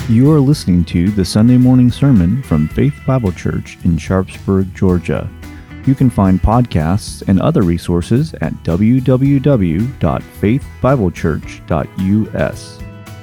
You are listening to the Sunday morning sermon from Faith Bible Church in Sharpsburg, Georgia. You can find podcasts and other resources at www.faithbiblechurch.us.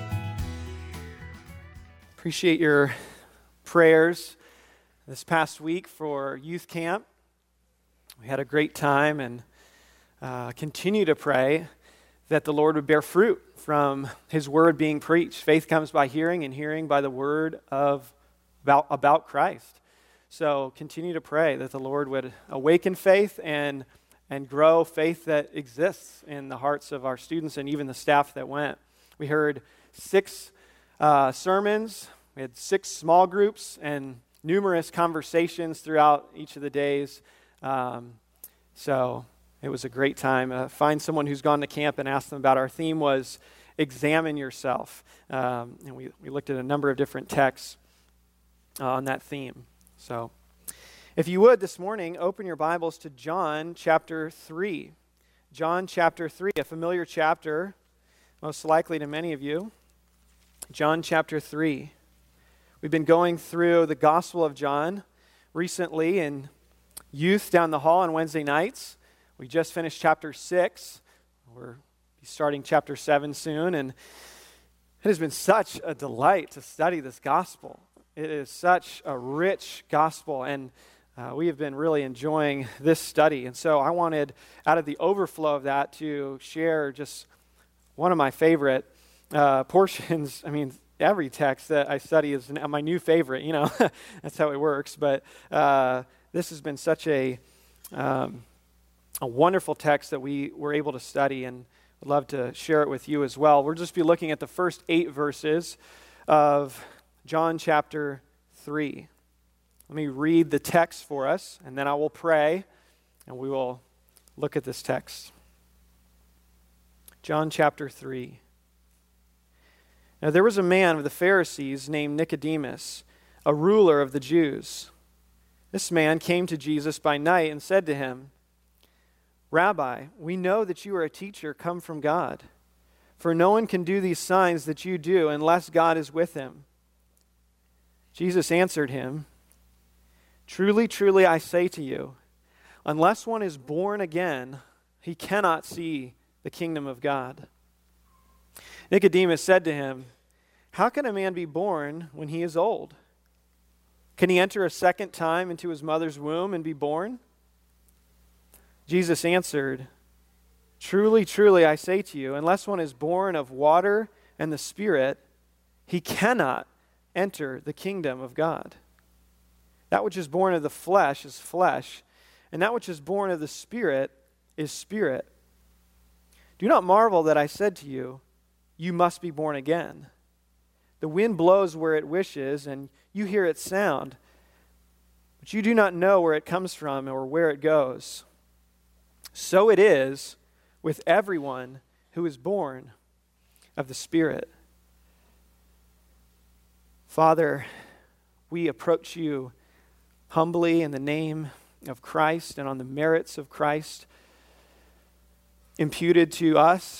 Appreciate your prayers this past week for youth camp. We had a great time and continue to pray that the Lord would bear fruit from His word being preached. Faith comes by hearing, and hearing by the word about Christ. So continue to pray that the Lord would awaken faith and grow faith that exists in the hearts of our students and even the staff that went. We heard 6 sermons. We had 6 small groups and numerous conversations throughout each of the days. So it was a great time. Find someone who's gone to camp and ask them about. Our theme was examine yourself. And we looked at a number of different texts on that theme. So if you would this morning, open your Bibles to John chapter 3. John chapter 3, a familiar chapter, most likely to many of you. John chapter 3. We've been going through the Gospel of John recently in youth down the hall on Wednesday nights. We just finished chapter 6. We're starting chapter 7 soon, and it has been such a delight to study this gospel. It is such a rich gospel, and we have been really enjoying this study. And so I wanted, out of the overflow of that, to share just one of my favorite portions. I mean, every text that I study is my new favorite, you know. That's how it works. But this has been such a wonderful text that we were able to study, and I'd love to share it with you as well. We'll just be looking at the first 8 verses of John chapter 3. Let me read the text for us, and then I will pray, and we will look at this text. John chapter 3. Now there was a man of the Pharisees named Nicodemus, a ruler of the Jews. This man came to Jesus by night and said to him, "Rabbi, we know that you are a teacher come from God, for no one can do these signs that you do unless God is with him." Jesus answered him, "Truly, truly, I say to you, unless one is born again, he cannot see the kingdom of God." Nicodemus said to him, "How can a man be born when he is old? Can he enter a second time into his mother's womb and be born?" Jesus answered, "Truly, truly, I say to you, unless one is born of water and the Spirit, he cannot enter the kingdom of God. That which is born of the flesh is flesh, and that which is born of the Spirit is spirit. Do not marvel that I said to you, you must be born again. The wind blows where it wishes, and you hear its sound, but you do not know where it comes from or where it goes. So it is with everyone who is born of the Spirit." Father, we approach you humbly in the name of Christ and on the merits of Christ imputed to us.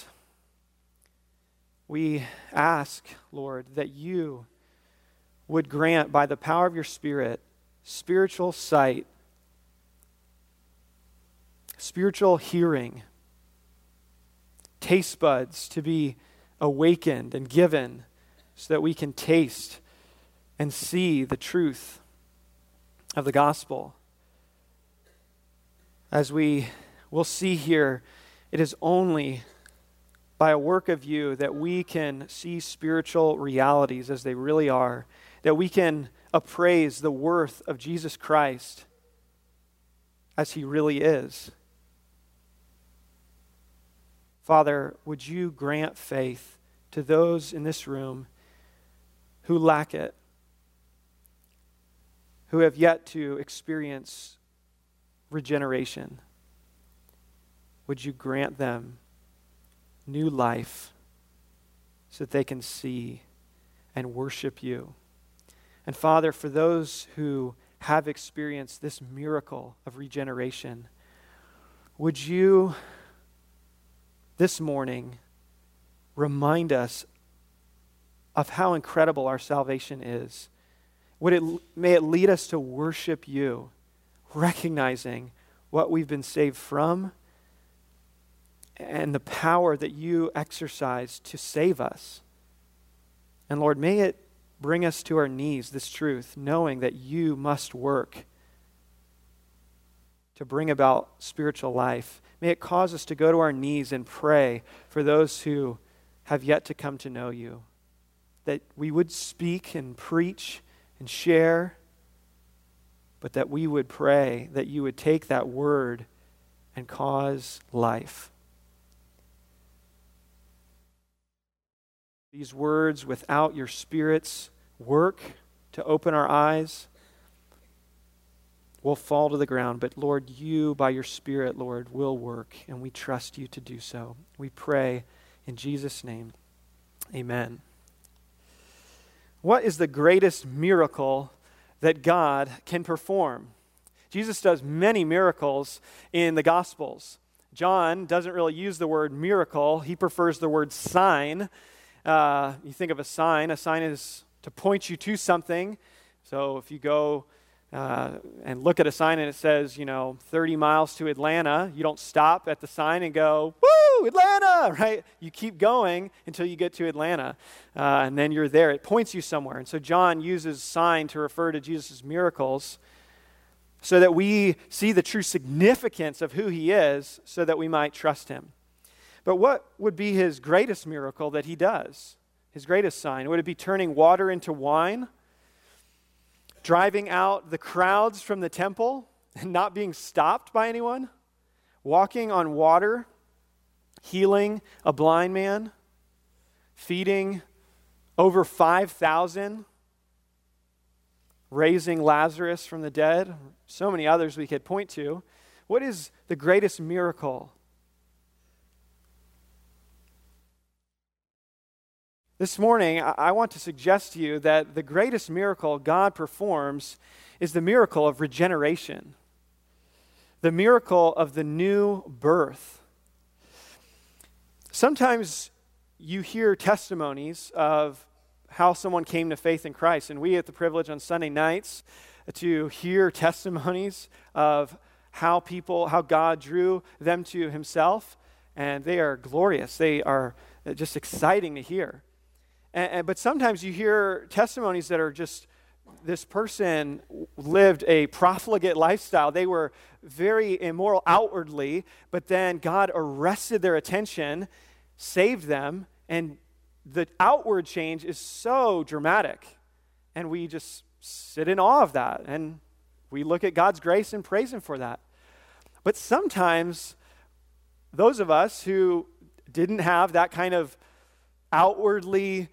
We ask, Lord, that you would grant by the power of your Spirit spiritual sight, spiritual hearing, taste buds to be awakened and given so that we can taste and see the truth of the gospel. As we will see here, it is only by a work of you that we can see spiritual realities as they really are, that we can appraise the worth of Jesus Christ as he really is. Father, would you grant faith to those in this room who lack it, who have yet to experience regeneration? Would you grant them new life so that they can see and worship you? And Father, for those who have experienced this miracle of regeneration, would you this morning remind us of how incredible our salvation is. May it lead us to worship you, recognizing what we've been saved from and the power that you exercise to save us. And Lord, may it bring us to our knees, this truth, knowing that you must work to bring about spiritual life. May it cause us to go to our knees and pray for those who have yet to come to know you, that we would speak and preach and share, but that we would pray that you would take that word and cause life. These words, without your Spirit's work to open our eyes, will fall to the ground. But Lord, you, by your Spirit, Lord, will work, and we trust you to do so. We pray in Jesus' name. Amen. What is the greatest miracle that God can perform? Jesus does many miracles in the Gospels. John doesn't really use the word miracle. He prefers the word sign. You think of a sign is to point you to something. So if you go and look at a sign and it says, 30 miles to Atlanta, you don't stop at the sign and go, woo, Atlanta, right? You keep going until you get to Atlanta, and then you're there. It points you somewhere. And so John uses sign to refer to Jesus' miracles so that we see the true significance of who he is so that we might trust him. But what would be his greatest miracle that he does? His greatest sign? Would it be turning water into wine? Driving out the crowds from the temple and not being stopped by anyone? Walking on water? Healing a blind man? Feeding over 5,000? Raising Lazarus from the dead? So many others we could point to. What is the greatest miracle? This morning, I want to suggest to you that the greatest miracle God performs is the miracle of regeneration, the miracle of the new birth. Sometimes you hear testimonies of how someone came to faith in Christ, and we have the privilege on Sunday nights to hear testimonies of how God drew them to himself, and they are glorious. They are just exciting to hear. But sometimes you hear testimonies that are just, this person lived a profligate lifestyle. They were very immoral outwardly, but then God arrested their attention, saved them, and the outward change is so dramatic. And we just sit in awe of that, and we look at God's grace and praise him for that. But sometimes those of us who didn't have that kind of outwardly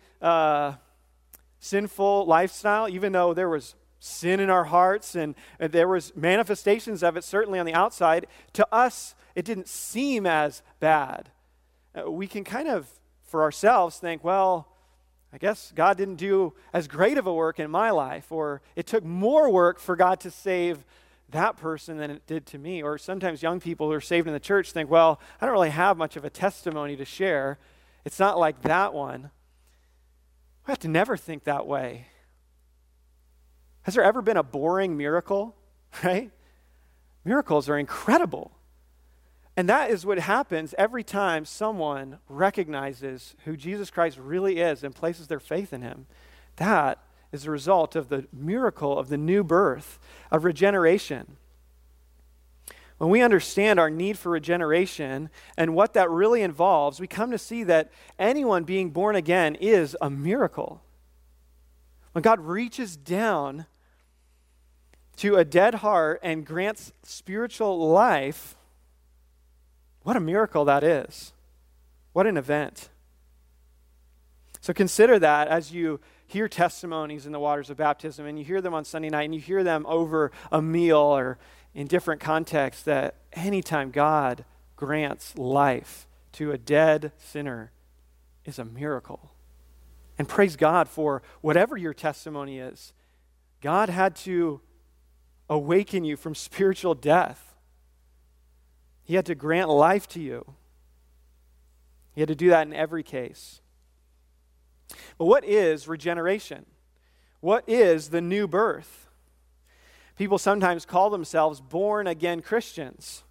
sinful lifestyle, even though there was sin in our hearts and there was manifestations of it certainly on the outside, to us it didn't seem as bad. We can kind of, for ourselves, think, well, I guess God didn't do as great of a work in my life, or it took more work for God to save that person than it did to me. Or sometimes young people who are saved in the church think, well, I don't really have much of a testimony to share. It's not like that one. We have to never think that way. Has there ever been a boring miracle, right? Miracles are incredible. And that is what happens every time someone recognizes who Jesus Christ really is and places their faith in him. That is a result of the miracle of the new birth, of regeneration. When we understand our need for regeneration and what that really involves, we come to see that anyone being born again is a miracle. When God reaches down to a dead heart and grants spiritual life, what a miracle that is. What an event. So consider that as you hear testimonies in the waters of baptism, and you hear them on Sunday night, and you hear them over a meal or in different contexts, that anytime God grants life to a dead sinner is a miracle. And praise God for whatever your testimony is. God had to awaken you from spiritual death. He had to grant life to you. He had to do that in every case. But what is regeneration? What is the new birth? People sometimes call themselves born-again Christians.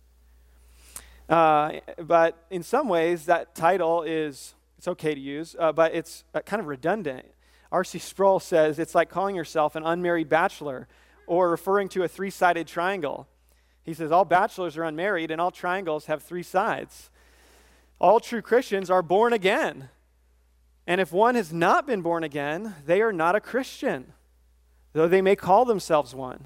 But in some ways, that title it's okay to use, but it's kind of redundant. R.C. Sproul says it's like calling yourself an unmarried bachelor or referring to a three-sided triangle. He says all bachelors are unmarried and all triangles have three sides. All true Christians are born again. And if one has not been born again, they are not a Christian, though they may call themselves one.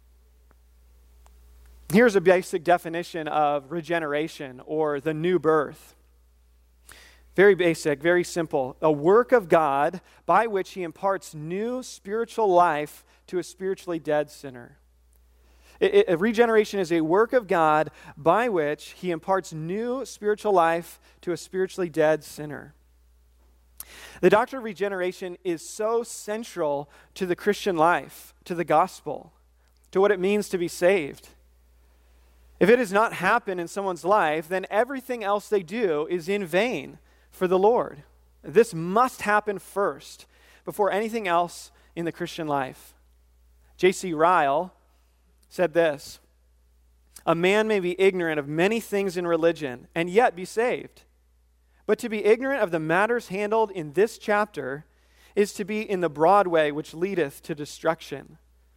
Here's a basic definition of regeneration or the new birth. Very basic, very simple. A work of God by which he imparts new spiritual life to a spiritually dead sinner. Regeneration is a work of God by which he imparts new spiritual life to a spiritually dead sinner. The doctrine of regeneration is so central to the Christian life, to the gospel, to what it means to be saved. If it does not happen in someone's life, then everything else they do is in vain for the Lord. This must happen first before anything else in the Christian life. J.C. Ryle said this, "A man may be ignorant of many things in religion and yet be saved. But to be ignorant of the matters handled in this chapter is to be in the broad way which leadeth to destruction."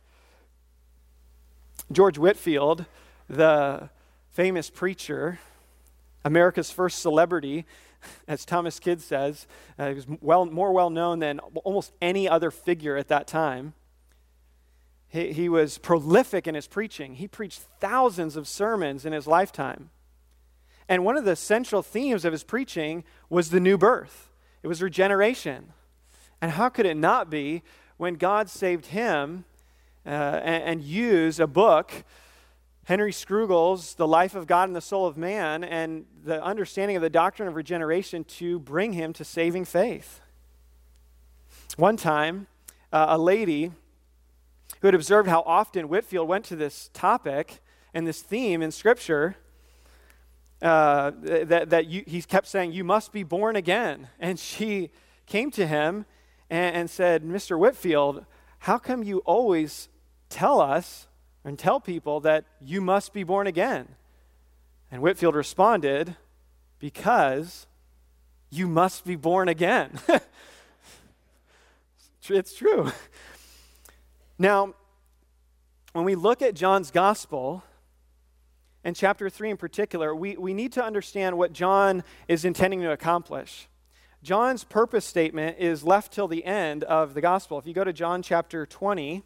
George Whitefield, the famous preacher, America's first celebrity, as Thomas Kidd says, he was more well known than almost any other figure at that time. He was prolific in his preaching. He preached thousands of sermons in his lifetime. And one of the central themes of his preaching was the new birth. It was regeneration. And how could it not be when God saved him and used a book, Henry Scrugle's The Life of God and the Soul of Man, and the understanding of the doctrine of regeneration to bring him to saving faith? One time, a lady who had observed how often Whitefield went to this topic and this theme in Scripture, he kept saying, "You must be born again." And she came to him and said, "Mr. Whitefield, how come you always tell us and tell people that you must be born again?" And Whitefield responded, "Because you must be born again." It's true. Now, when we look at John's gospel, and chapter 3 in particular, we need to understand what John is intending to accomplish. John's purpose statement is left till the end of the gospel. If you go to John chapter 20,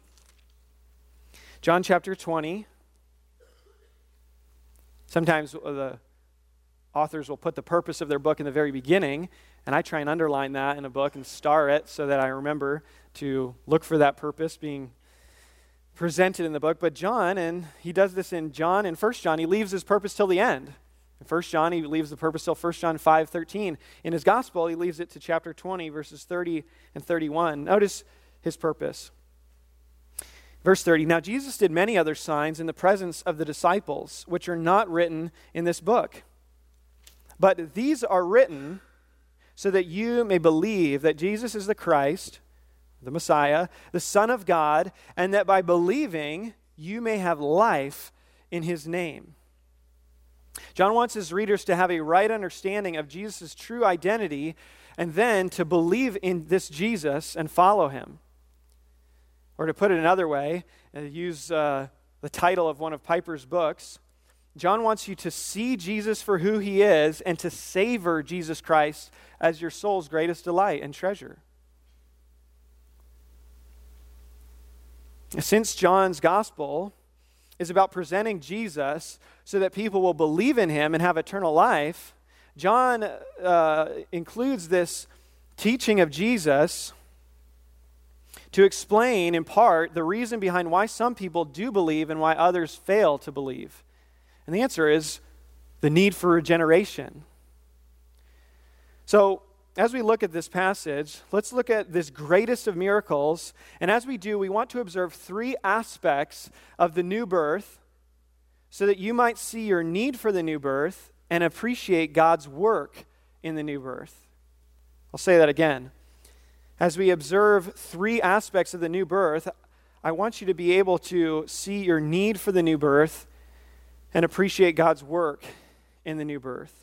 sometimes the authors will put the purpose of their book in the very beginning, and I try and underline that in a book and star it so that I remember to look for that purpose being presented in the book. But John, and he does this in John and 1 John, he leaves his purpose till the end. In 1 John, he leaves the purpose till 1 John 5:13. In his gospel, he leaves it to chapter 20, verses 30 and 31. Notice his purpose. Verse 30, "Now Jesus did many other signs in the presence of the disciples, which are not written in this book. But these are written so that you may believe that Jesus is the Christ, the Messiah, the Son of God, and that by believing you may have life in his name." John wants his readers to have a right understanding of Jesus' true identity and then to believe in this Jesus and follow him. Or to put it another way, use the title of one of Piper's books, John wants you to see Jesus for who he is and to savor Jesus Christ as your soul's greatest delight and treasure. Since John's gospel is about presenting Jesus so that people will believe in him and have eternal life, John includes this teaching of Jesus to explain, in part, the reason behind why some people do believe and why others fail to believe. And the answer is the need for regeneration. So, as we look at this passage, let's look at this greatest of miracles. And as we do, we want to observe three aspects of the new birth so that you might see your need for the new birth and appreciate God's work in the new birth. I'll say that again. As we observe three aspects of the new birth, I want you to be able to see your need for the new birth and appreciate God's work in the new birth.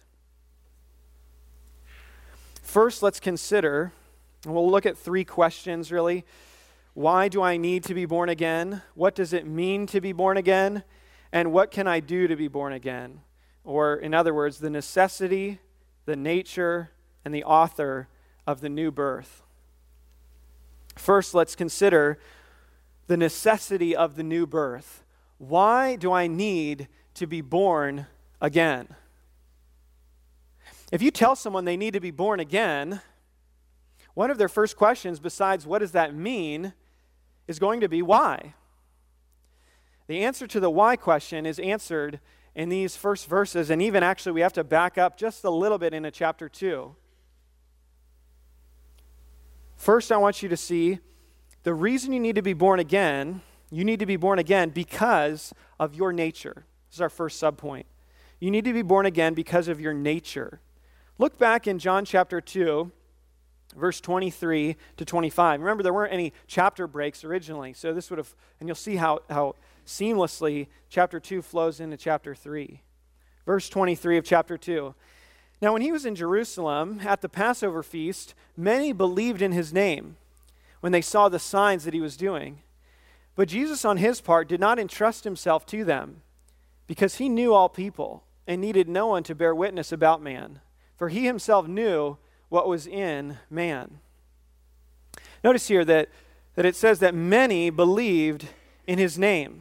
First, let's consider, and we'll look at three questions really. Why do I need to be born again? What does it mean to be born again? And what can I do to be born again? Or, in other words, the necessity, the nature, and the author of the new birth. First, let's consider the necessity of the new birth. Why do I need to be born again? If you tell someone they need to be born again, one of their first questions, besides what does that mean, is going to be why. The answer to the why question is answered in these first verses, and even actually we have to back up just a little bit into chapter 2. First, I want you to see the reason you need to be born again. You need to be born again because of your nature. This is our first subpoint. You need to be born again because of your nature. Look back in John chapter 2, verse 23 to 25. Remember, there weren't any chapter breaks originally, so this would have, and you'll see how seamlessly chapter 2 flows into chapter 3. Verse 23 of chapter 2. Now, when he was in Jerusalem at the Passover feast, many believed in his name when they saw the signs that he was doing. But Jesus, on his part, did not entrust himself to them, because he knew all people and needed no one to bear witness about man, for he himself knew what was in man. Notice here that it says that many believed in his name.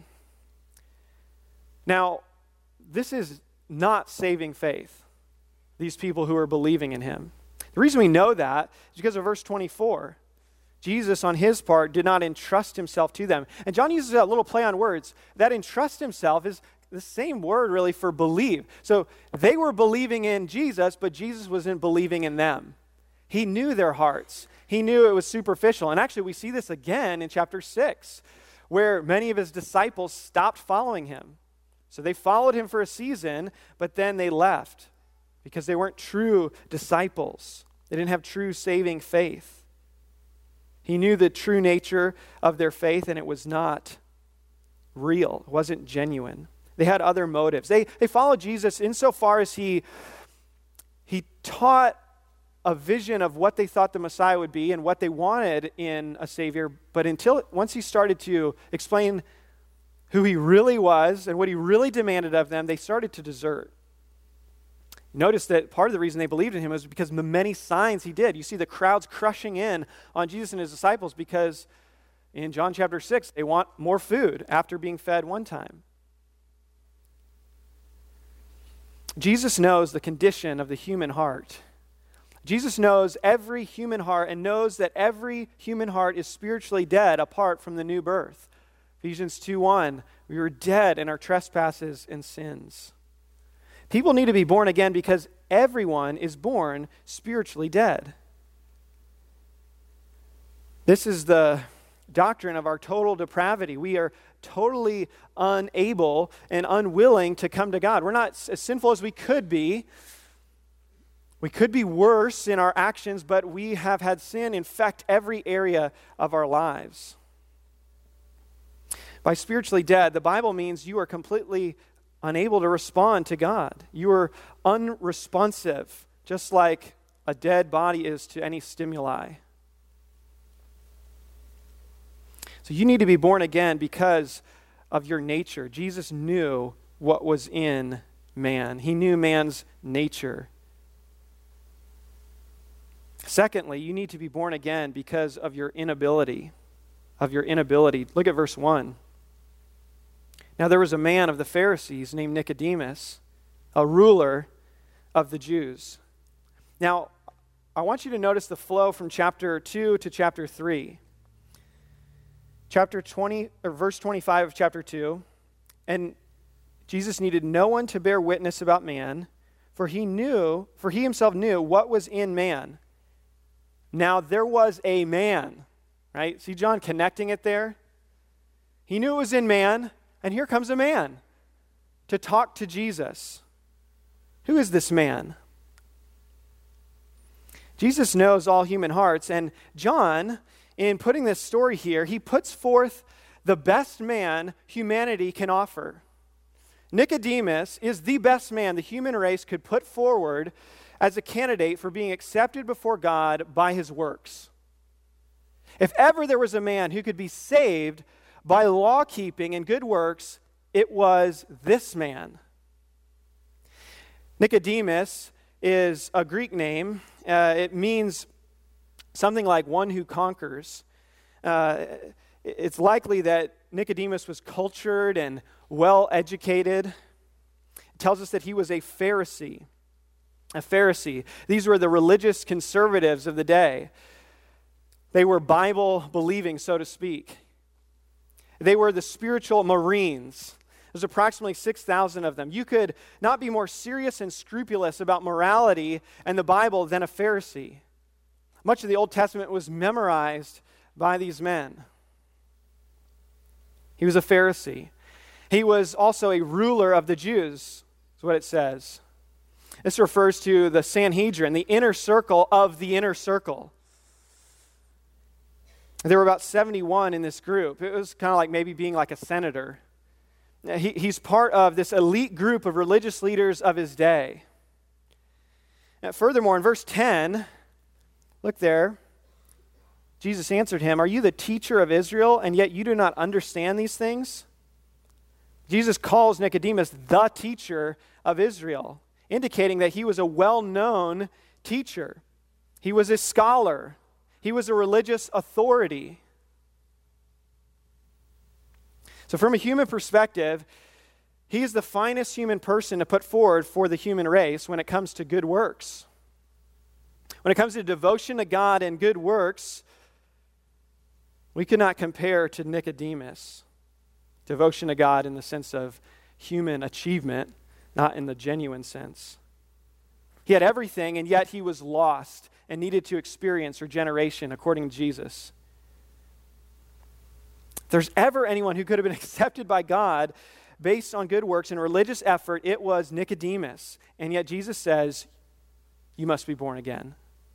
Now, this is not saving faith, these people who are believing in him. The reason we know that is because of verse 24. Jesus, on his part, did not entrust himself to them. And John uses that little play on words. That entrust himself is the same word really for believe. So they were believing in Jesus, but Jesus wasn't believing in them. He knew their hearts. He knew it was superficial. And actually we see this again in chapter 6, where many of his disciples stopped following him. So they followed him for a season, but then they left because they weren't true disciples. They didn't have true saving faith. He knew the true nature of their faith, and it was not real. It wasn't genuine. They had other motives. They followed Jesus insofar as he taught a vision of what they thought the Messiah would be and what they wanted in a Savior. But once he started to explain who he really was and what he really demanded of them, they started to desert. Notice that part of the reason they believed in him was because of the many signs he did. You see the crowds crushing in on Jesus and his disciples because in John chapter 6, they want more food after being fed one time. Jesus knows the condition of the human heart. Jesus knows every human heart and knows that every human heart is spiritually dead apart from the new birth. Ephesians 2:1, we were dead in our trespasses and sins. People need to be born again because everyone is born spiritually dead. This is the doctrine of our total depravity. We are totally unable and unwilling to come to God. We're not as sinful as we could be. We could be worse in our actions, but we have had sin infect every area of our lives. By spiritually dead, the Bible means you are completely unable to respond to God. You are unresponsive, just like a dead body is to any stimuli. So you need to be born again because of your nature. Jesus knew what was in man. He knew man's nature. Secondly, you need to be born again because of your inability. Look at verse 1. Now there was a man of the Pharisees named Nicodemus, a ruler of the Jews. Now, I want you to notice the flow from chapter 2 to chapter 3. Chapter 20, or verse 25 of chapter 2, and Jesus needed no one to bear witness about man, for he himself knew what was in man. Now there was a man, right? See John connecting it there? He knew it was in man, and here comes a man to talk to Jesus. Who is this man? Jesus knows all human hearts, and John, in putting this story here, he puts forth the best man humanity can offer. Nicodemus is the best man the human race could put forward as a candidate for being accepted before God by his works. If ever there was a man who could be saved by law keeping and good works, it was this man. Nicodemus is a Greek name. It means something like one who conquers. It's likely that Nicodemus was cultured and well-educated. It tells us that he was a Pharisee. A Pharisee. These were the religious conservatives of the day. They were Bible-believing, so to speak. They were the spiritual Marines. There's approximately 6,000 of them. You could not be more serious and scrupulous about morality and the Bible than a Pharisee. Much of the Old Testament was memorized by these men. He was a Pharisee. He was also a ruler of the Jews, is what it says. This refers to the Sanhedrin, the inner circle of the inner circle. There were about 71 in this group. It was kind of like maybe being like a senator. He's part of this elite group of religious leaders of his day. Furthermore, in verse 10, look there. Jesus answered him, "Are you the teacher of Israel, and yet you do not understand these things?" Jesus calls Nicodemus the teacher of Israel, indicating that he was a well-known teacher. He was a scholar. He was a religious authority. So from a human perspective, he is the finest human person to put forward for the human race when it comes to good works. When it comes to devotion to God and good works, we cannot compare to Nicodemus. Devotion to God in the sense of human achievement, not in the genuine sense. He had everything, and yet he was lost and needed to experience regeneration according to Jesus. If there's ever anyone who could have been accepted by God based on good works and religious effort, it was Nicodemus. And yet Jesus says, you must be born again.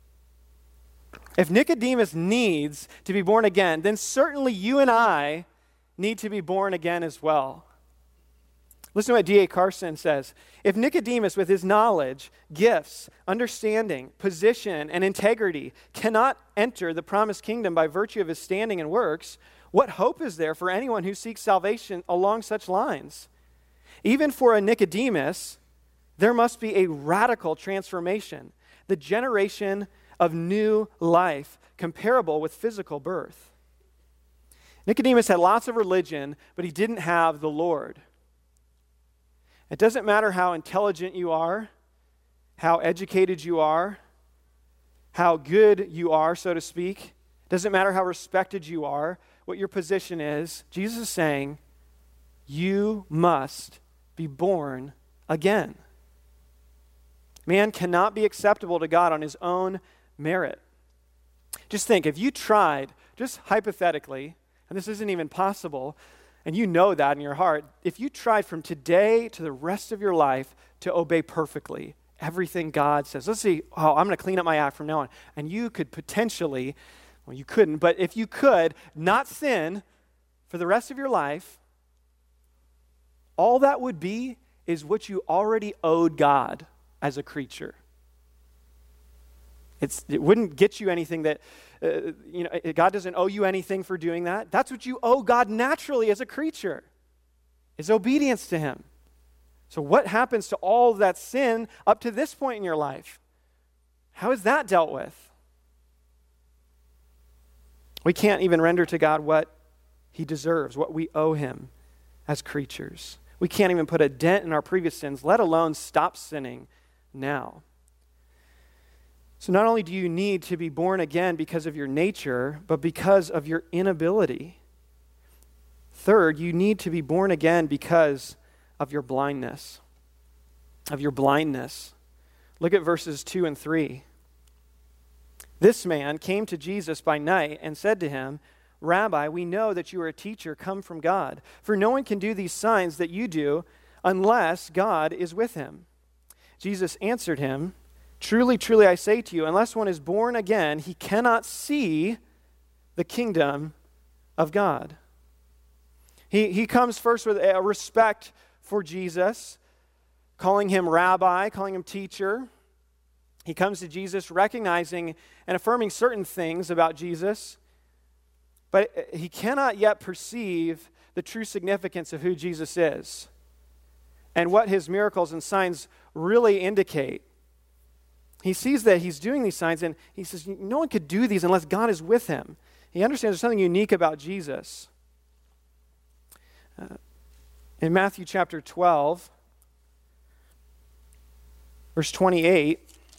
If Nicodemus needs to be born again, then certainly you and I need to be born again as well. Listen to what D.A. Carson says. If Nicodemus, with his knowledge, gifts, understanding, position, and integrity, cannot enter the promised kingdom by virtue of his standing and works, what hope is there for anyone who seeks salvation along such lines? Even for a Nicodemus, there must be a radical transformation, the generation of new life, comparable with physical birth. Nicodemus had lots of religion, but he didn't have the Lord. It doesn't matter how intelligent you are, how educated you are, how good you are, so to speak. It doesn't matter how respected you are, what your position is. Jesus is saying, you must be born again. Man cannot be acceptable to God on his own merit. Just think, if you tried, just hypothetically, and this isn't even possible, and you know that in your heart, if you tried from today to the rest of your life to obey perfectly everything God says, let's see, I'm going to clean up my act from now on, and you could potentially, well, you couldn't, but if you could not sin for the rest of your life, all that would be is what you already owed God as a creature. It wouldn't get you anything that, God doesn't owe you anything for doing that. That's what you owe God naturally as a creature, is obedience to him. So what happens to all that sin up to this point in your life? How is that dealt with? We can't even render to God what he deserves, what we owe him as creatures. We can't even put a dent in our previous sins, let alone stop sinning now. So not only do you need to be born again because of your nature, but because of your inability. Third, you need to be born again because of your blindness. Look at verses 2 and 3. This man came to Jesus by night and said to him, "Rabbi, we know that you are a teacher come from God, for no one can do these signs that you do unless God is with him." Jesus answered him, Truly, truly, I say to you, unless one is born again, he cannot see the kingdom of God. He comes first with a respect for Jesus, calling him rabbi, calling him teacher. He comes to Jesus recognizing and affirming certain things about Jesus, but he cannot yet perceive the true significance of who Jesus is and what his miracles and signs really indicate. He sees that he's doing these signs, and he says, no one could do these unless God is with him. He understands there's something unique about Jesus. In Matthew chapter 12, verse 28,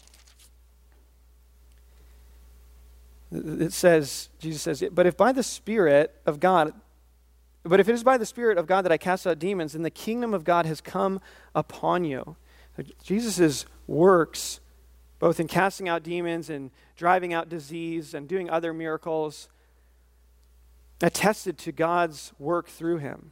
it says, Jesus says, but if it is by the Spirit of God that I cast out demons, then the kingdom of God has come upon you. Jesus' works, both in casting out demons and driving out disease and doing other miracles, attested to God's work through him.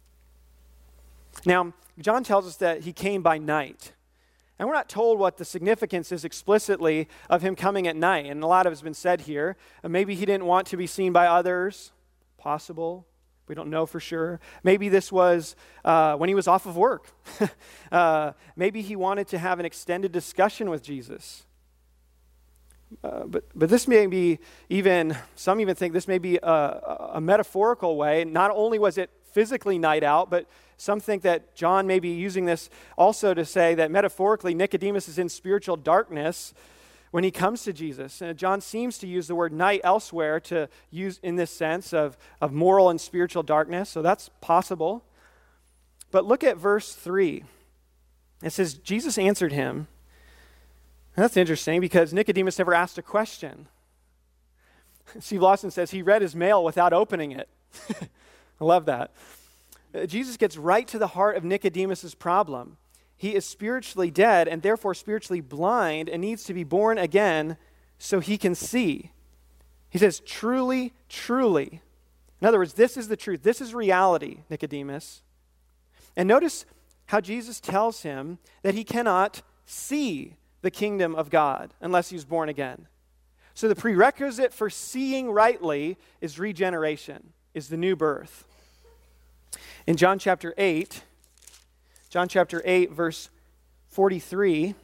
Now, John tells us that he came by night. And we're not told what the significance is explicitly of him coming at night. And a lot of it has been said here. Maybe he didn't want to be seen by others. Possible. We don't know for sure. Maybe this was when he was off of work. Maybe he wanted to have an extended discussion with Jesus. But this may be some even think this may be a metaphorical way. Not only was it physically night out, but some think that John may be using this also to say that metaphorically Nicodemus is in spiritual darkness when he comes to Jesus. And John seems to use the word night elsewhere to use in this sense of moral and spiritual darkness, so that's possible. But look at verse 3. It says, Jesus answered him. And that's interesting because Nicodemus never asked a question. Steve Lawson says he read his mail without opening it. I love that. Jesus gets right to the heart of Nicodemus' problem. He is spiritually dead and therefore spiritually blind and needs to be born again so he can see. He says, truly, truly. In other words, this is the truth. This is reality, Nicodemus. And notice how Jesus tells him that he cannot see the kingdom of God unless he's born again. So the prerequisite for seeing rightly is regeneration, is the new birth. In John chapter 8, verse 43,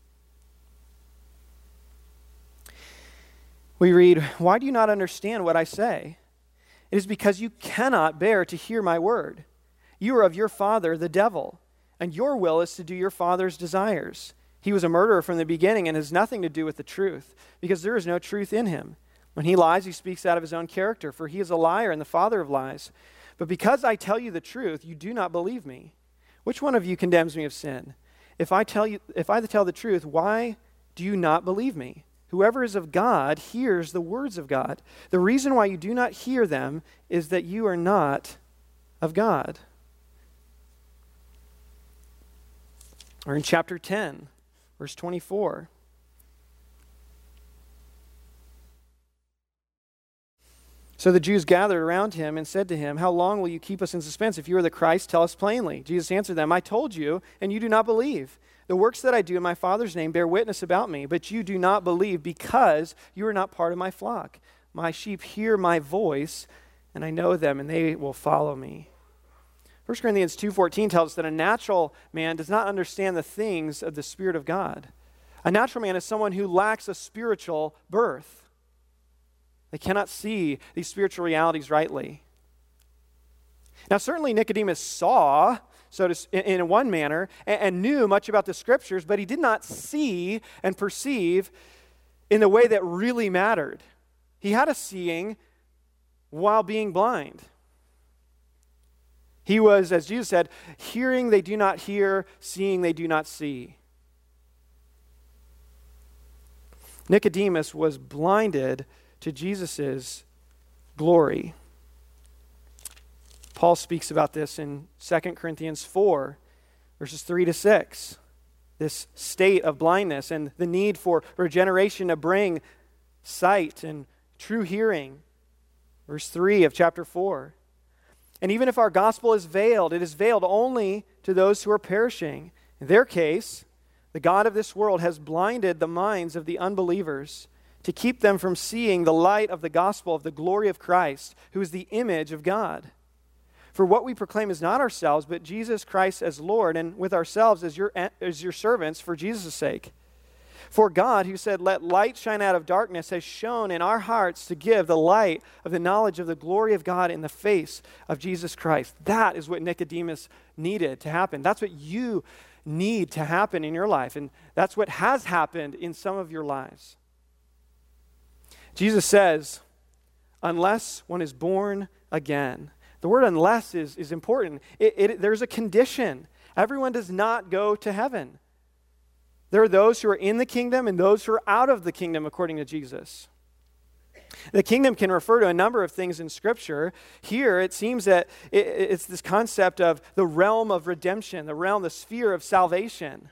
we read, "Why do you not understand what I say? It is because you cannot bear to hear my word. You are of your father, the devil, and your will is to do your father's desires. He was a murderer from the beginning and has nothing to do with the truth, because there is no truth in him. When he lies, he speaks out of his own character, for he is a liar and the father of lies. But because I tell you the truth, you do not believe me. Which one of you condemns me of sin? If I tell the truth, why do you not believe me? Whoever is of God hears the words of God. The reason why you do not hear them is that you are not of God." Or in chapter 10, verse 24. So the Jews gathered around him and said to him, "How long will you keep us in suspense? If you are the Christ, tell us plainly." Jesus answered them, "I told you, and you do not believe. The works that I do in my Father's name bear witness about me, but you do not believe because you are not part of my flock. My sheep hear my voice, and I know them, and they will follow me." 1 Corinthians 2:14 tells us that a natural man does not understand the things of the Spirit of God. A natural man is someone who lacks a spiritual birth. They cannot see these spiritual realities rightly. Now, certainly Nicodemus saw, in one manner, and knew much about the Scriptures, but he did not see and perceive in the way that really mattered. He had a seeing while being blind. He was, as Jesus said, hearing they do not hear, seeing they do not see. Nicodemus was blinded to Jesus' glory. Paul speaks about this in 2 Corinthians 4, verses 3 to 6. This state of blindness and the need for regeneration to bring sight and true hearing. Verse 3 of chapter 4. "And even if our gospel is veiled, it is veiled only to those who are perishing. In their case, The God of this world has blinded the minds of the unbelievers to keep them from seeing the light of the gospel of the glory of Christ, who is the image of God. For what we proclaim is not ourselves, but Jesus Christ as Lord, and with ourselves as your servants for Jesus' sake. For God, who said, "Let light shine out of darkness," has shone in our hearts to give the light of the knowledge of the glory of God in the face of Jesus Christ. That is what Nicodemus needed to happen. That's what you need to happen in your life, and that's what has happened in some of your lives. Jesus says, unless one is born again. The word unless is important. There's a condition. Everyone does not go to heaven. There are those who are in the kingdom and those who are out of the kingdom, according to Jesus. The kingdom can refer to a number of things in Scripture. Here, it seems that it's this concept of the realm of redemption, the sphere of salvation.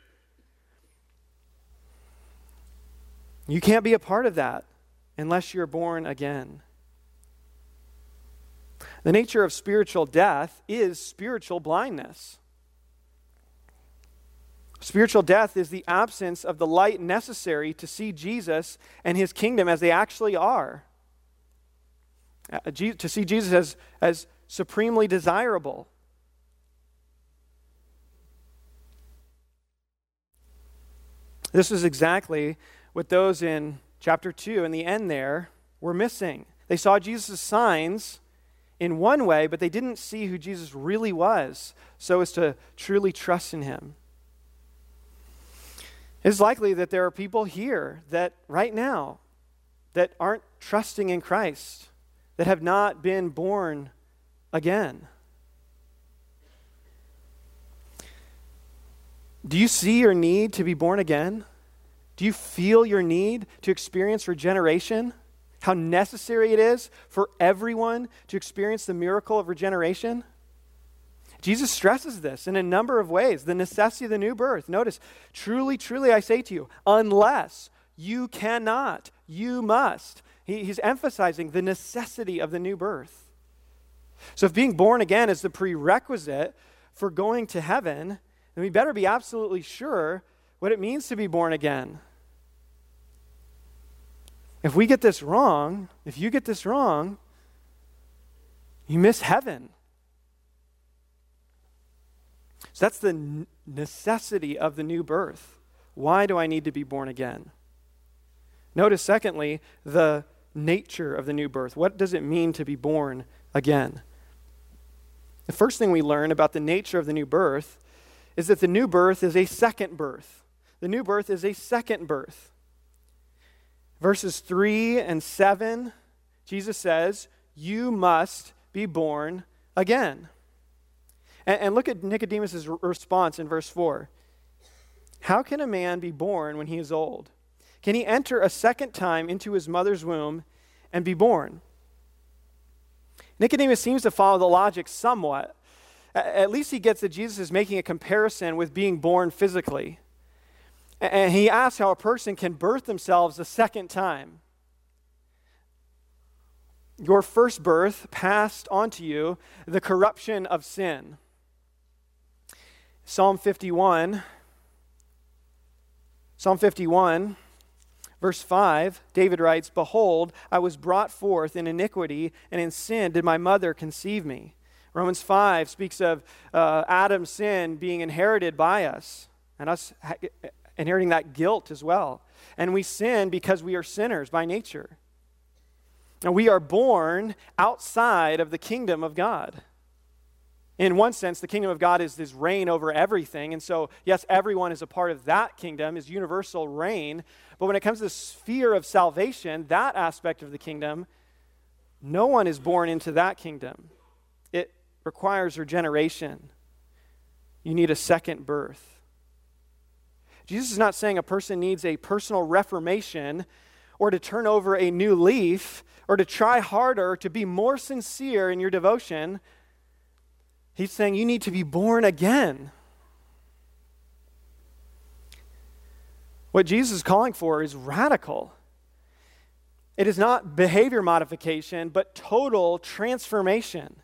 You can't be a part of that unless you're born again. The nature of spiritual death is spiritual blindness. Spiritual death is the absence of the light necessary to see Jesus and his kingdom as they actually are. To see Jesus as supremely desirable. This is exactly what those in chapter 2 in the end there were missing. They saw Jesus' signs in one way, but they didn't see who Jesus really was so as to truly trust in him. It's likely that there are people here that right now that aren't trusting in Christ, that have not been born again. Do you see your need to be born again? Do you feel your need to experience regeneration? How necessary it is for everyone to experience the miracle of regeneration? Jesus stresses this in a number of ways, the necessity of the new birth. Notice, truly, truly, I say to you, unless you cannot, you must. He's emphasizing the necessity of the new birth. So if being born again is the prerequisite for going to heaven, then we better be absolutely sure what it means to be born again. If we get this wrong, if you get this wrong, you miss heaven. So that's the necessity of the new birth. Why do I need to be born again? Notice, secondly, the nature of the new birth. What does it mean to be born again? The first thing we learn about the nature of the new birth is that the new birth is a second birth. The new birth is a second birth. Verses 3 and 7, Jesus says, you must be born again. And look at Nicodemus' response in verse 4. How can a man be born when he is old? Can he enter a second time into his mother's womb and be born? Nicodemus seems to follow the logic somewhat. At least he gets that Jesus is making a comparison with being born physically. And he asks how a person can birth themselves a second time. Your first birth passed onto you the corruption of sin. Psalm 51, verse 5, David writes, behold, I was brought forth in iniquity, and in sin did my mother conceive me. Romans 5 speaks of Adam's sin being inherited by us, and us inheriting that guilt as well. And we sin because we are sinners by nature. And we are born outside of the kingdom of God. In one sense, the kingdom of God is this reign over everything. And so, yes, everyone is a part of that kingdom, is universal reign. But when it comes to the sphere of salvation, that aspect of the kingdom, no one is born into that kingdom. It requires regeneration. You need a second birth. Jesus is not saying a person needs a personal reformation or to turn over a new leaf or to try harder, to be more sincere in your devotion. He's saying you need to be born again. What Jesus is calling for is radical. It is not behavior modification, but total transformation.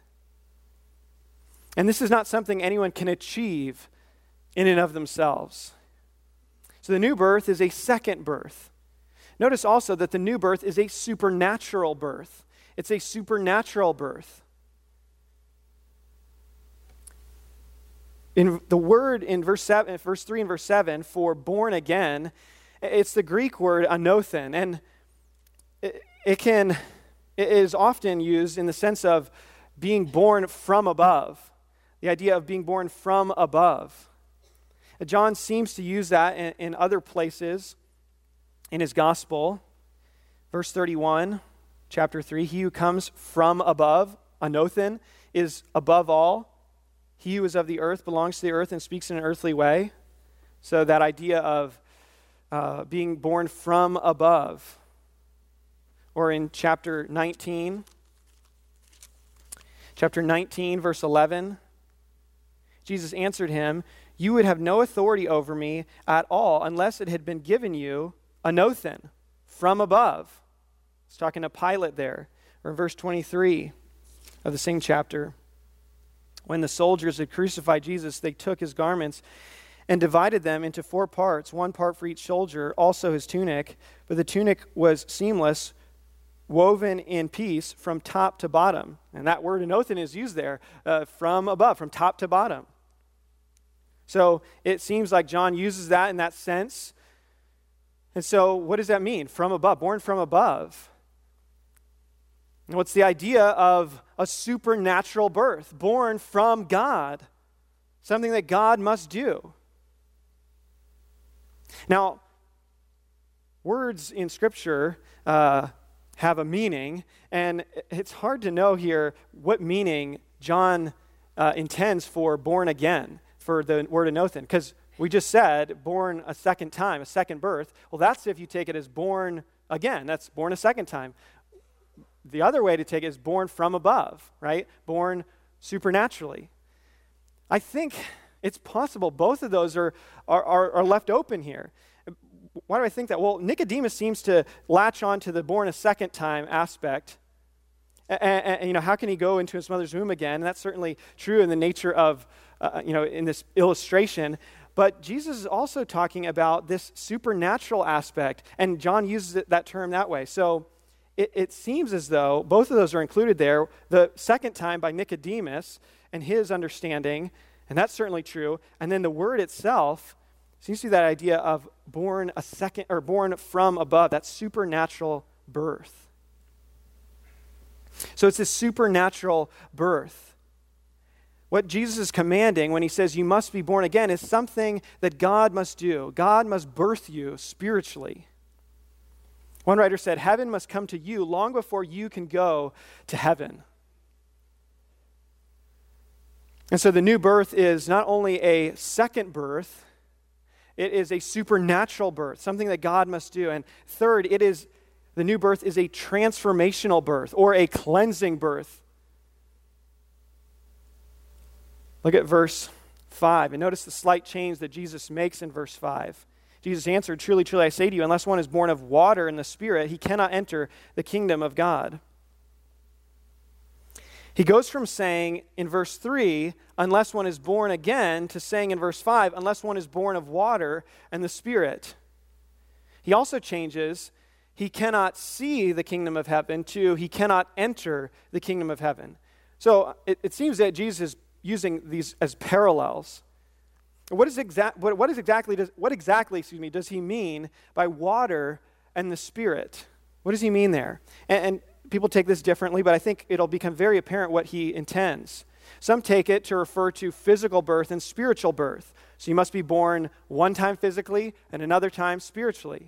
And this is not something anyone can achieve in and of themselves. So the new birth is a second birth. Notice also that the new birth is a supernatural birth. It's a supernatural birth. In the word in verse 3 and verse 7 for born again, it's the Greek word anothen, and it is often used in the sense of being born from above. The idea of being born from above. John seems to use that in other places in his gospel. Verse 31, chapter 3, he who comes from above, anothen, is above all. He who is of the earth belongs to the earth and speaks in an earthly way. So that idea of being born from above. Or in chapter 19, verse 11, Jesus answered him, "You would have no authority over me at all unless it had been given you anothen, from above." It's talking to Pilate there. Or in verse 23 of the same chapter. When the soldiers had crucified Jesus, they took his garments and divided them into 4 parts, 1 part for each soldier, also his tunic. But the tunic was seamless, woven in piece from top to bottom. And that word anothen is used there, from above, from top to bottom. So it seems like John uses that in that sense. And so what does that mean? From above, born from above. And what's the idea of a supernatural birth, born from God, something that God must do? Now, words in Scripture have a meaning, and it's hard to know here what meaning John intends for born again, for the word anothen, because we just said born a second time, a second birth. Well, that's if you take it as born again. That's born a second time. The other way to take it is born from above, right? Born supernaturally. I think it's possible both of those are left open here. Why do I think that? Well, Nicodemus seems to latch on to the born a second time aspect. And how can he go into his mother's womb again? And that's certainly true in the nature of, in this illustration. But Jesus is also talking about this supernatural aspect, and John uses that term that way. So it seems as though both of those are included there. The second time by Nicodemus and his understanding, and that's certainly true. And then the word itself seems to be that idea of born a second, or born from above, that supernatural birth. So it's this supernatural birth. What Jesus is commanding when he says you must be born again is something that God must do. God must birth you spiritually. One writer said, heaven must come to you long before you can go to heaven. And so the new birth is not only a second birth, it is a supernatural birth, something that God must do. And third, the new birth is a transformational birth or a cleansing birth. Look at verse 5 and notice the slight change that Jesus makes in verse 5. Jesus answered, truly, truly, I say to you, unless one is born of water and the Spirit, he cannot enter the kingdom of God. He goes from saying in verse 3, unless one is born again, to saying in verse 5, unless one is born of water and the Spirit. He also changes, he cannot see the kingdom of heaven, to he cannot enter the kingdom of heaven. So it seems that Jesus is using these as parallels. What exactly does he mean by water and the Spirit? What does he mean there? And people take this differently, but I think it'll become very apparent what he intends. Some take it to refer to physical birth and spiritual birth. So you must be born one time physically and another time spiritually.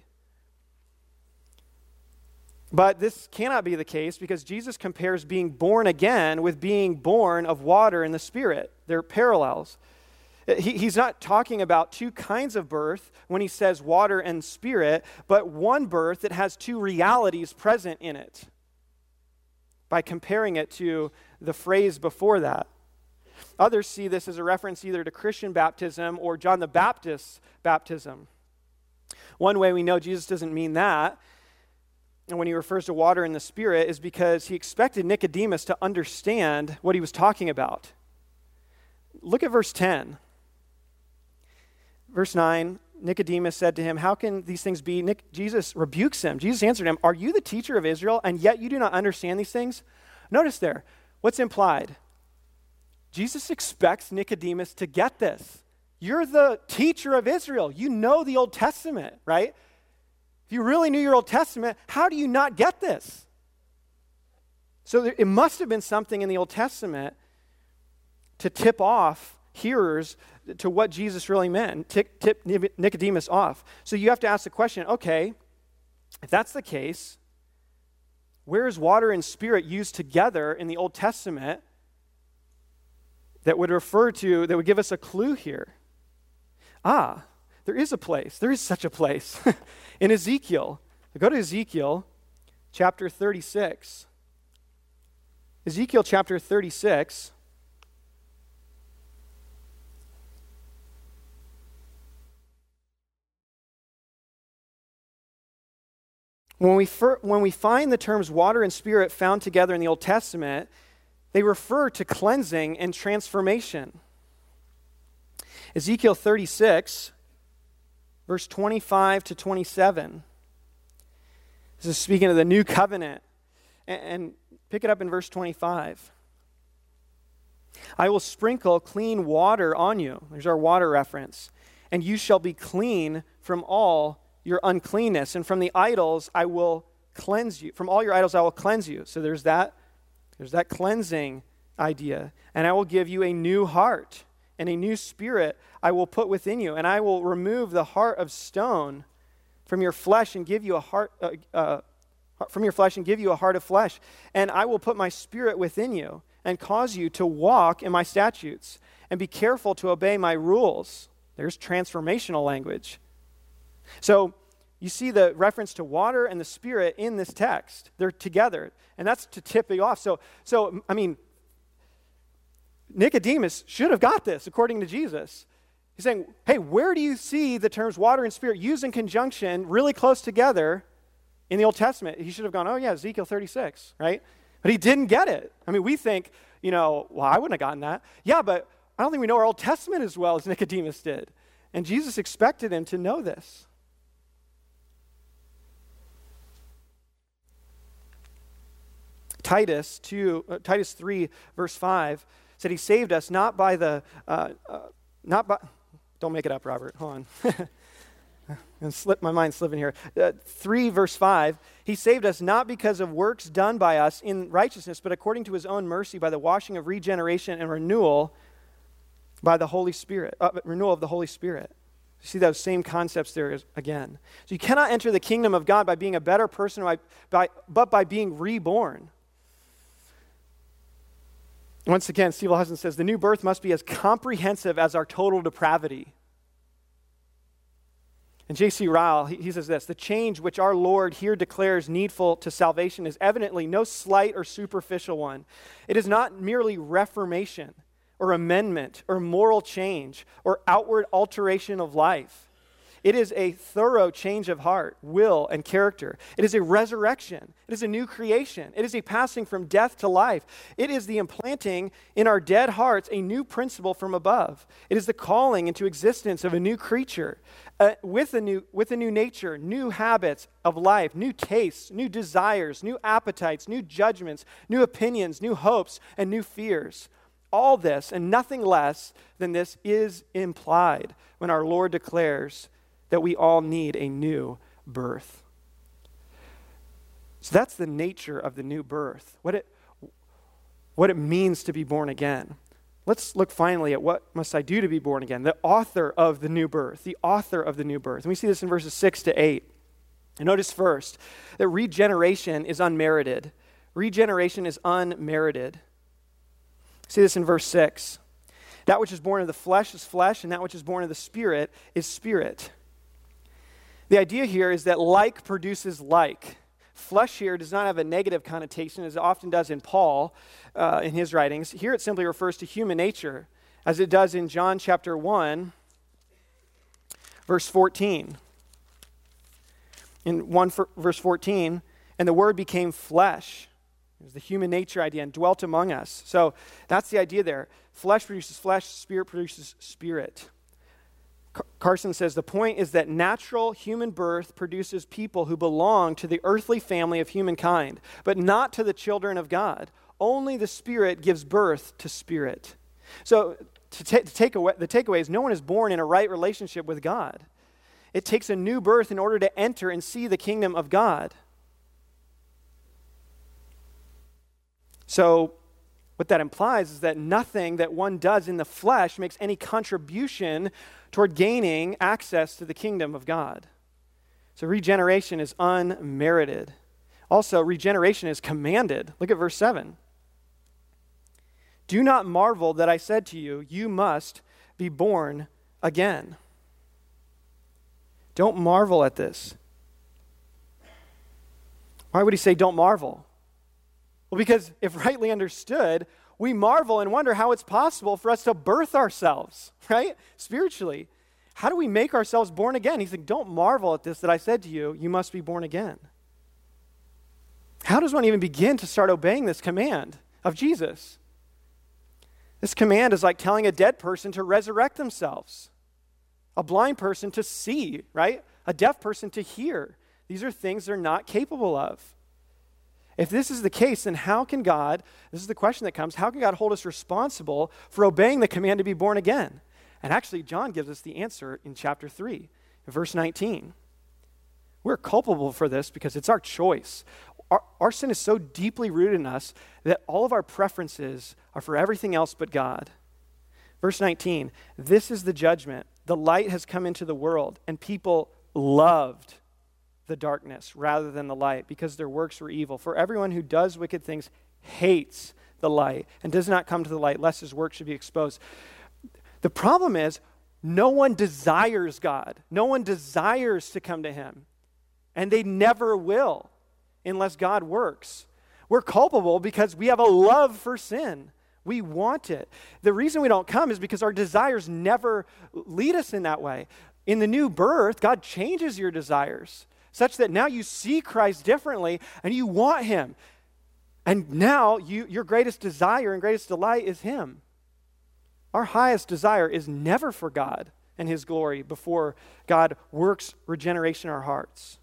But this cannot be the case because Jesus compares being born again with being born of water and the Spirit. They're parallels. He's not talking about two kinds of birth when he says water and Spirit, but one birth that has two realities present in it by comparing it to the phrase before that. Others see this as a reference either to Christian baptism or John the Baptist's baptism. One way we know Jesus doesn't mean that, and when he refers to water and the Spirit, is because he expected Nicodemus to understand what he was talking about. Look at verse 10. Verse 9, Nicodemus said to him, "How can these things be?" Jesus rebukes him. Jesus answered him, "Are you the teacher of Israel, and yet you do not understand these things?" Notice there, what's implied? Jesus expects Nicodemus to get this. You're the teacher of Israel. You know the Old Testament, right? If you really knew your Old Testament, how do you not get this? So it must have been something in the Old Testament to tip off hearers to what Jesus really meant, tip Nicodemus off. So you have to ask the question, okay, if that's the case, where is water and spirit used together in the Old Testament that would give us a clue here? There is a place. There is such a place in Ezekiel. Go to Ezekiel chapter 36. Ezekiel chapter 36. When we find the terms water and spirit found together in the Old Testament, they refer to cleansing and transformation. Ezekiel 36, verse 25 to 27. This is speaking of the new covenant. And pick it up in verse 25. "I will sprinkle clean water on you." There's our water reference. "And you shall be clean from all your uncleanness, and from the idols I will cleanse you. From all your idols I will cleanse you." So there's that cleansing idea. "And I will give you a new heart, and a new spirit I will put within you, and I will remove the heart of stone from your flesh and give you a heart of flesh. And I will put my spirit within you and cause you to walk in my statutes and be careful to obey my rules." There's transformational language. So you see the reference to water and the spirit in this text. They're together, and that's to tip it off. So I mean, Nicodemus should have got this according to Jesus. He's saying, hey, where do you see the terms water and spirit used in conjunction really close together in the Old Testament? He should have gone, oh yeah, Ezekiel 36, right? But he didn't get it. I mean, we think, well, I wouldn't have gotten that. Yeah, but I don't think we know our Old Testament as well as Nicodemus did. And Jesus expected him to know this. Titus 3, verse 5 said he saved us not by don't make it up, Robert, hold on. My mind's slipping here. 3, verse 5, he saved us not because of works done by us in righteousness, but according to his own mercy by the washing of regeneration and renewal by the Holy Spirit, renewal of the Holy Spirit. You see those same concepts there again. So you cannot enter the kingdom of God by being a better person, but by being reborn. Once again, Steve Hudson says, the new birth must be as comprehensive as our total depravity. And J.C. Ryle, he says this, the change which our Lord here declares needful to salvation is evidently no slight or superficial one. It is not merely reformation or amendment or moral change or outward alteration of life. It is a thorough change of heart, will, and character. It is a resurrection. It is a new creation. It is a passing from death to life. It is the implanting in our dead hearts a new principle from above. It is the calling into existence of a new creature with a new nature, new habits of life, new tastes, new desires, new appetites, new judgments, new opinions, new hopes, and new fears. All this and nothing less than this is implied when our Lord declares that we all need a new birth. So that's the nature of the new birth, what it means to be born again. Let's look finally at what must I do to be born again, the author of the new birth, the author of the new birth. And we see this in verses 6 to 8. And notice first that regeneration is unmerited. Regeneration is unmerited. See this in verse 6. That which is born of the flesh is flesh, and that which is born of the spirit is spirit. The idea here is that like produces like. Flesh here does not have a negative connotation as it often does in Paul in his writings. Here it simply refers to human nature as it does in John chapter 1, verse 14. In verse 14, and the word became flesh. It was the human nature idea and dwelt among us. So that's the idea there. Flesh produces flesh, spirit produces spirit. Carson says, the point is that natural human birth produces people who belong to the earthly family of humankind, but not to the children of God. Only the Spirit gives birth to spirit. So the takeaway is no one is born in a right relationship with God. It takes a new birth in order to enter and see the kingdom of God. So what that implies is that nothing that one does in the flesh makes any contribution toward gaining access to the kingdom of God. So regeneration is unmerited. Also, regeneration is commanded. Look at verse 7. Do not marvel that I said to you, you must be born again. Don't marvel at this. Why would he say don't marvel? Well, because if rightly understood, we marvel and wonder how it's possible for us to birth ourselves, right? Spiritually. How do we make ourselves born again? He's like, don't marvel at this that I said to you, you must be born again. How does one even begin to start obeying this command of Jesus? This command is like telling a dead person to resurrect themselves, a blind person to see, right? A deaf person to hear. These are things they're not capable of. If this is the case, then how can God, this is the question that comes, how can God hold us responsible for obeying the command to be born again? And actually, John gives us the answer in chapter 3, verse 19. We're culpable for this because it's our choice. Our sin is so deeply rooted in us that all of our preferences are for everything else but God. Verse 19, this is the judgment. The light has come into the world, and people loved the darkness rather than the light because their works were evil. For everyone who does wicked things hates the light and does not come to the light lest his work should be exposed. The problem is no one desires God. No one desires to come to him, and they never will unless God works. We're culpable because we have a love for sin. We want it. The reason we don't come is because our desires never lead us in that way. In the new birth, God changes your desires such that now you see Christ differently and you want him. And now your greatest desire and greatest delight is him. Our highest desire is never for God and his glory before God works regeneration in our hearts.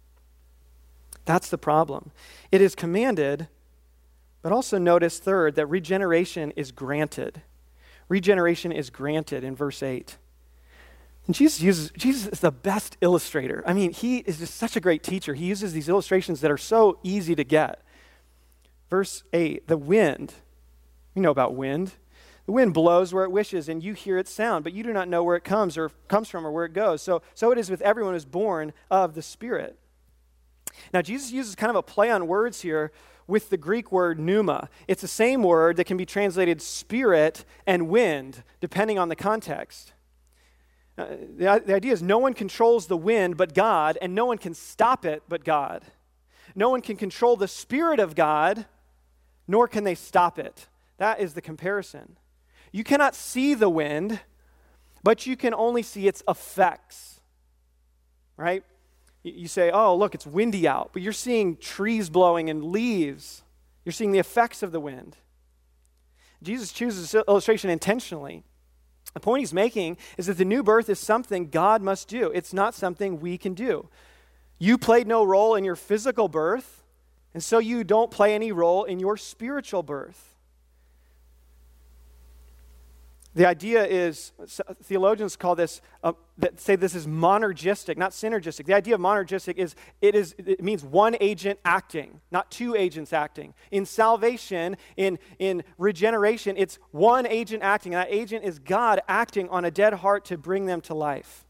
That's the problem. It is commanded, but also notice, third, that regeneration is granted. Regeneration is granted in verse 8. And Jesus is the best illustrator. I mean, he is just such a great teacher. He uses these illustrations that are so easy to get. Verse 8, the wind. You know about wind. The wind blows where it wishes, and you hear its sound, but you do not know where it comes from or where it goes. So it is with everyone who is born of the Spirit. Now, Jesus uses kind of a play on words here with the Greek word pneuma. It's the same word that can be translated spirit and wind, depending on the context. The idea is no one controls the wind but God, and no one can stop it but God. No one can control the Spirit of God, nor can they stop it. That is the comparison. You cannot see the wind, but you can only see its effects, right? You say, oh, look, it's windy out, but you're seeing trees blowing and leaves. You're seeing the effects of the wind. Jesus chooses this illustration intentionally. The point he's making is that the new birth is something God must do. It's not something we can do. You played no role in your physical birth, and so you don't play any role in your spiritual birth. The idea is, theologians call this, that say this is monergistic, not synergistic. The idea of monergistic is it means one agent acting, not two agents acting. In salvation, in regeneration, it's one agent acting, and that agent is God acting on a dead heart to bring them to life.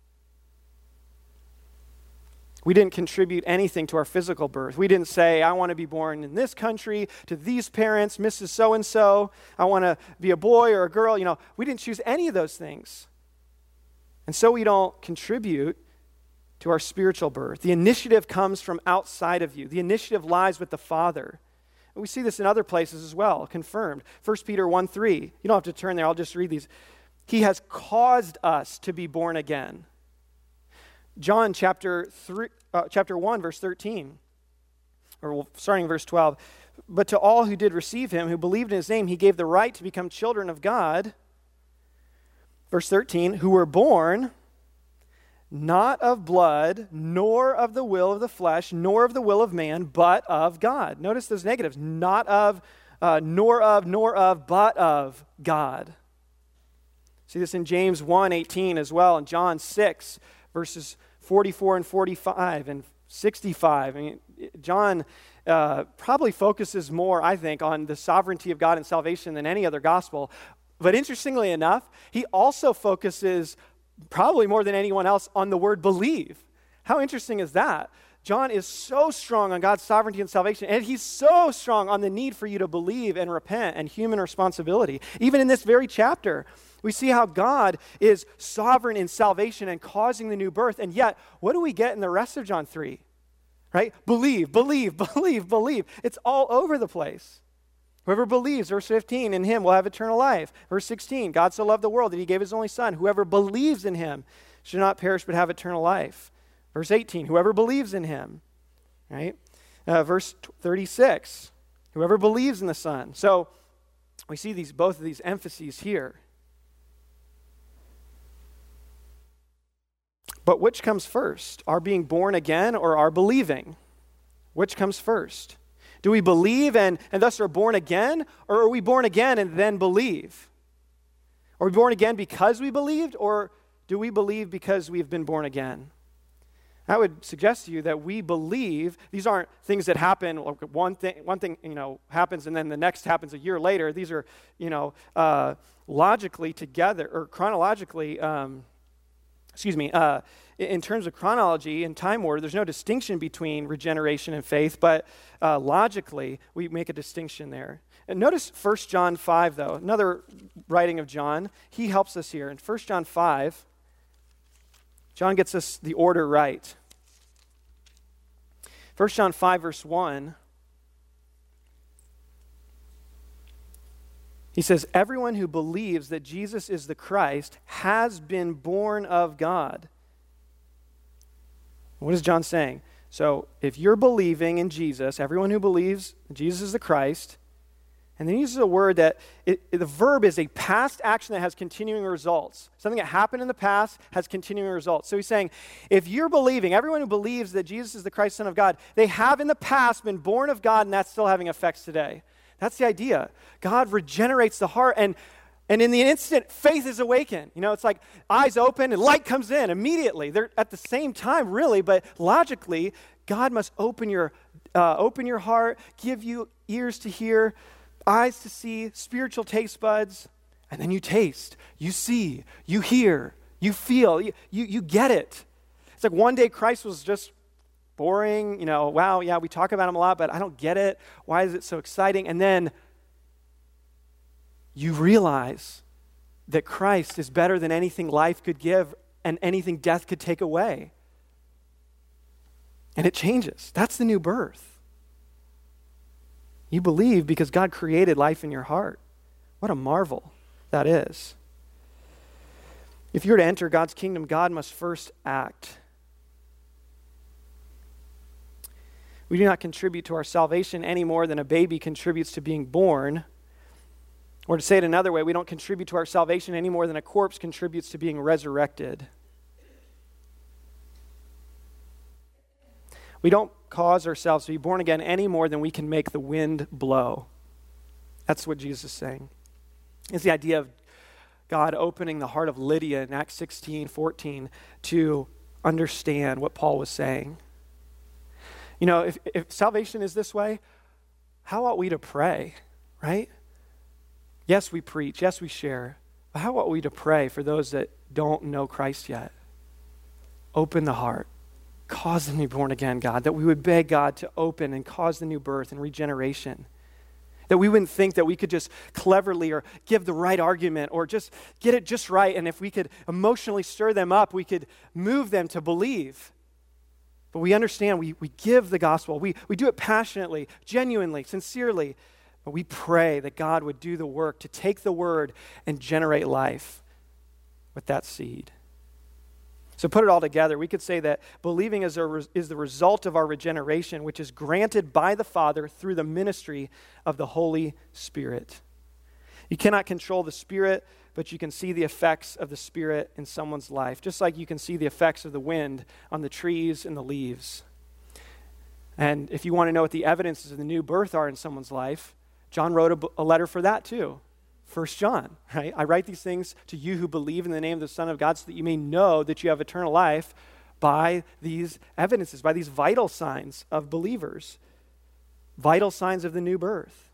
We didn't contribute anything to our physical birth. We didn't say, I want to be born in this country, to these parents, Mrs. So-and-so. I want to be a boy or a girl. We didn't choose any of those things. And so we don't contribute to our spiritual birth. The initiative comes from outside of you. The initiative lies with the Father. And we see this in other places as well, confirmed. 1 Peter 1:3. You don't have to turn there. I'll just read these. He has caused us to be born again. John chapter 1, verse 13, or starting verse 12. But to all who did receive him, who believed in his name, he gave the right to become children of God. Verse 13, who were born not of blood, nor of the will of the flesh, nor of the will of man, but of God. Notice those negatives. Not of, nor of, but of God. See this in James 1:18 as well, and John 6, verses 44 and 45 and 65. I mean, John probably focuses more, I think, on the sovereignty of God and salvation than any other gospel. But interestingly enough, he also focuses probably more than anyone else on the word believe. How interesting is that? John is so strong on God's sovereignty and salvation, and he's so strong on the need for you to believe and repent and human responsibility. Even in this very chapter, we see how God is sovereign in salvation and causing the new birth, and yet, what do we get in the rest of John 3? Right? Believe, believe, believe, believe. It's all over the place. Whoever believes, verse 15, in him will have eternal life. Verse 16, God so loved the world that he gave his only son. Whoever believes in him should not perish but have eternal life. Verse 18, whoever believes in him. Right? Verse 36, whoever believes in the Son. So we see both of these emphases here. But which comes first? Our being born again or our believing? Which comes first? Do we believe and thus are born again? Or are we born again and then believe? Are we born again because we believed? Or do we believe because we've been born again? I would suggest to you that we believe. These aren't things that happen. Like one thing happens and then the next happens a year later. These are logically together or chronologically. In terms of chronology and time order, there's no distinction between regeneration and faith, but logically, we make a distinction there. And notice 1 John 5, though, another writing of John. He helps us here. In 1 John 5, John gets us the order right. 1 John 5, verse 1, he says, everyone who believes that Jesus is the Christ has been born of God. What is John saying? So if you're believing in Jesus, everyone who believes Jesus is the Christ, and then he uses a word that, the verb is a past action that has continuing results. Something that happened in the past has continuing results. So he's saying, if you're believing, everyone who believes that Jesus is the Christ, Son of God, they have in the past been born of God, and that's still having effects today. That's the idea. God regenerates the heart, and in the instant, faith is awakened. It's like eyes open and light comes in immediately. They're at the same time, really, but logically, God must open your heart, give you ears to hear, eyes to see, spiritual taste buds, and then you taste, you see, you hear, you feel, you get it. It's like one day Christ was just boring, wow, yeah, we talk about him a lot, but I don't get it. Why is it so exciting? And then you realize that Christ is better than anything life could give and anything death could take away. And it changes. That's the new birth. You believe because God created life in your heart. What a marvel that is. If you're to enter God's kingdom, God must first act. We do not contribute to our salvation any more than a baby contributes to being born. Or to say it another way, we don't contribute to our salvation any more than a corpse contributes to being resurrected. We don't cause ourselves to be born again any more than we can make the wind blow. That's what Jesus is saying. It's the idea of God opening the heart of Lydia in Acts 16:14 to understand what Paul was saying. If salvation is this way, how ought we to pray, right? Yes, we preach. Yes, we share. But how ought we to pray for those that don't know Christ yet? Open the heart. Cause them to be born again, God. That we would beg God to open and cause the new birth and regeneration. That we wouldn't think that we could just cleverly or give the right argument or just get it just right. And if we could emotionally stir them up, we could move them to believe. But we understand we give the gospel. We do it passionately, genuinely, sincerely. But we pray that God would do the work to take the word and generate life with that seed. So put it all together, we could say that believing is the result of our regeneration, which is granted by the Father through the ministry of the Holy Spirit. You cannot control the Spirit, but you can see the effects of the Spirit in someone's life, just like you can see the effects of the wind on the trees and the leaves. And if you want to know what the evidences of the new birth are in someone's life, John wrote a letter for that too. 1 John, right? I write these things to you who believe in the name of the Son of God so that you may know that you have eternal life by these evidences, by these vital signs of believers, vital signs of the new birth.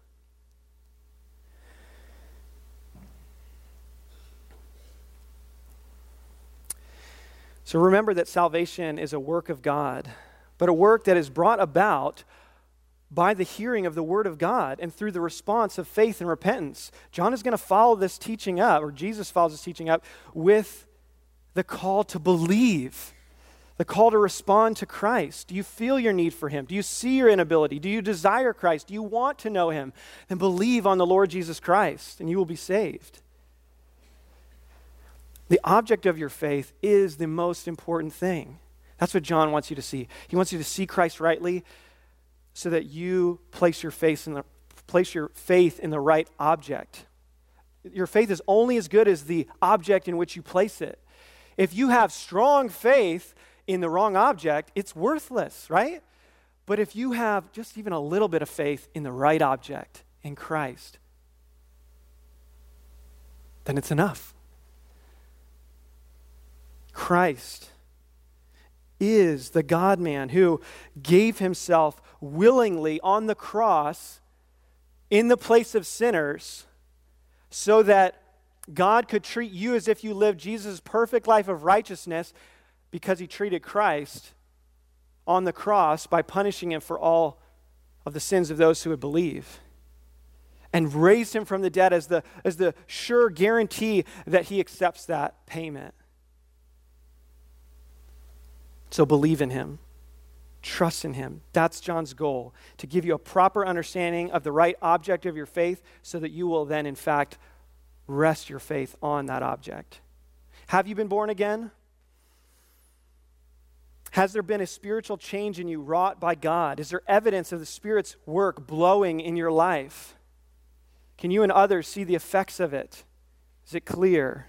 So remember that salvation is a work of God, but a work that is brought about by the hearing of the Word of God and through the response of faith and repentance. John is going to follow this teaching up, or Jesus follows this teaching up, with the call to believe, the call to respond to Christ. Do you feel your need for Him? Do you see your inability? Do you desire Christ? Do you want to know Him? Then believe on the Lord Jesus Christ, and you will be saved. The object of your faith is the most important thing. That's what John wants you to see. He wants you to see Christ rightly, so that you place your faith in the right object. Your faith is only as good as the object in which you place it. If you have strong faith in the wrong object, it's worthless, right? But if you have just even a little bit of faith in the right object, in Christ, then it's enough. Christ is the God-man who gave himself willingly on the cross in the place of sinners so that God could treat you as if you lived Jesus' perfect life of righteousness because he treated Christ on the cross by punishing him for all of the sins of those who would believe, and raised him from the dead as the sure guarantee that he accepts that payment. So believe in him. Trust in him. That's John's goal, to give you a proper understanding of the right object of your faith so that you will then, in fact, rest your faith on that object. Have you been born again? Has there been a spiritual change in you wrought by God? Is there evidence of the Spirit's work blowing in your life? Can you and others see the effects of it? Is it clear?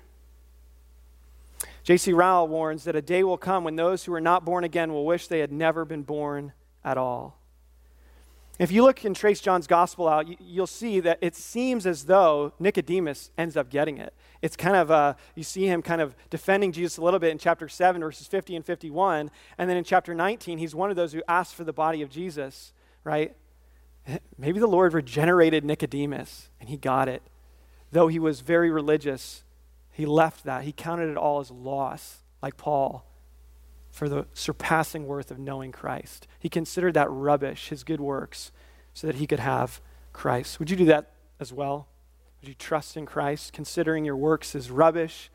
J.C. Ryle warns that a day will come when those who are not born again will wish they had never been born at all. If you look and trace John's gospel out, you'll see that it seems as though Nicodemus ends up getting it. It's kind of, you see him kind of defending Jesus a little bit in chapter 7, verses 50 and 51. And then in chapter 19, he's one of those who asked for the body of Jesus, right? Maybe the Lord regenerated Nicodemus, and he got it. Though he was very religious, he left that. He counted it all as loss, like Paul, for the surpassing worth of knowing Christ. He considered that rubbish, his good works, so that he could have Christ. Would you do that as well? Would you trust in Christ, considering your works as rubbish,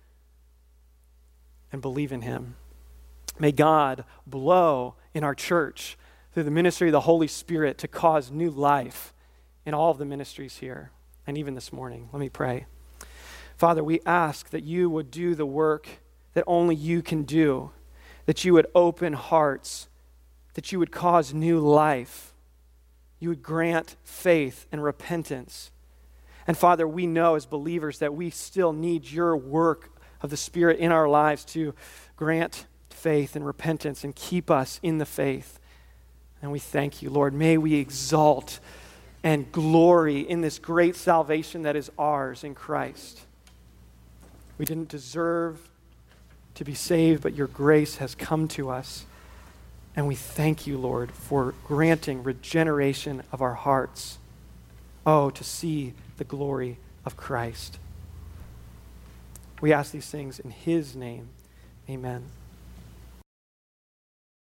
and believe in him? May God blow in our church through the ministry of the Holy Spirit to cause new life in all of the ministries here, and even this morning. Let me pray. Father, we ask that you would do the work that only you can do, that you would open hearts, that you would cause new life, you would grant faith and repentance. And Father, we know as believers that we still need your work of the Spirit in our lives to grant faith and repentance and keep us in the faith. And we thank you, Lord. May we exalt and glory in this great salvation that is ours in Christ. We didn't deserve to be saved, but your grace has come to us. And we thank you, Lord, for granting regeneration of our hearts. Oh, to see the glory of Christ. We ask these things in his name. Amen.